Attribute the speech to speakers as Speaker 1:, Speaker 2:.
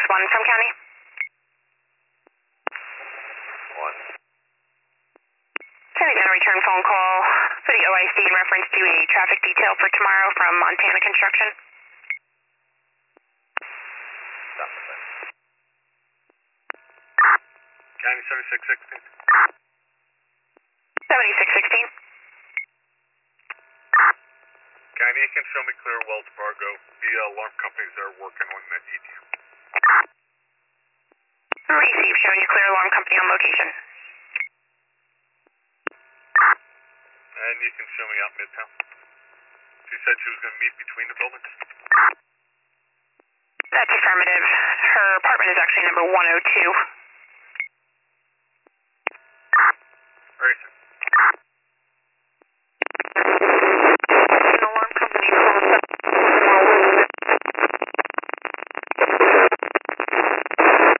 Speaker 1: 1 from County.
Speaker 2: 1.
Speaker 1: Sending in a return phone call for the OIC in reference to a traffic detail for tomorrow from Montana Construction.
Speaker 2: Stop a second. County 7616.
Speaker 1: 7616.
Speaker 2: County, you can show me clear Wells Fargo. The alarm companies are working on that ETU.
Speaker 1: Receive, showing you clear alarm company on location.
Speaker 2: And you can show me out Midtown. She said she was going to meet between the buildings.
Speaker 1: That's affirmative. Her apartment is actually number 102.
Speaker 2: Very simple.